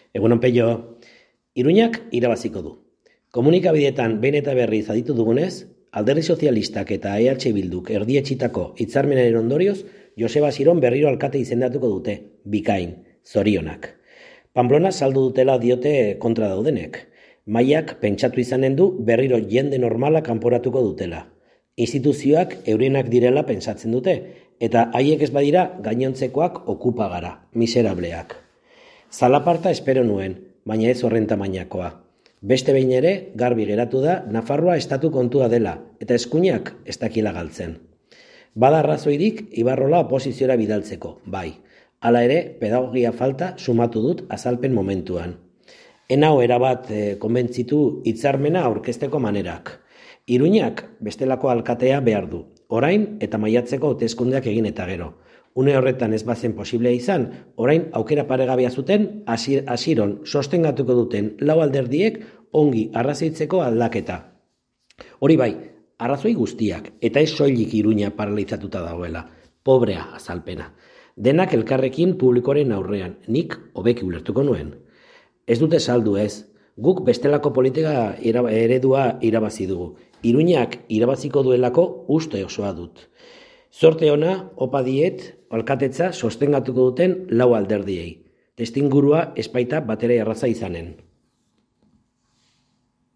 Egunon Peio, Iruñak irabaziko du. Komunikabideetan behin eta berriz aditu dugunez, Alderdi Sozialistak eta EH Bilduk erdietsitako hitzarmenaren ondorioz, Joseba Siron berriro alkate izendatuko dute, bikain, zorionak. Pamplona saldu dutela diote kontra daudenek. Maiak pentsatu izanen du berriro jende normala kanporatuko dutela. Instituzioak eurenak direla pentsatzen dute, eta haiek ez badira gainontzekoak okupa gara, miserableak. Zalaparta espero nuen, baina ez horren tamainakoa. Beste behin ere, garbi geratu da, Nafarroa estatu kontua dela, eta eskuinak ez dakila galtzen. Bada arrazoirik Ibarrola oposiziora bidaltzeko, bai. Hala ere, pedagogia falta sumatu dut azalpen momentuan. Enau erabat konbentzitu hitzarmena aurkezteko manerak. Iruñak bestelako alkatea behar du, orain eta maiatzeko hauteskundeak egin eta gero. Une horretan ez bazen posiblea izan, orain aukera paregabea zuten Asiron sostengatuko duten lau alderdiek ongi arrazoitzeko aldaketa. Hori bai, arrazoi guztiak, eta ez soilik Iruña paralizatuta dagoela, pobrea azalpena. Denak elkarrekin publikoren aurrean, nik hobeki ulertuko nuen. Ez dute saldu ez, guk bestelako politika eredua irabazi dugu. Iruñak irabaziko duelako uste osoa dut. Zorte ona, opa diet, alkatetza sostengatuko duten lau alderdiei. Testingurua espaita batera erraza izanen.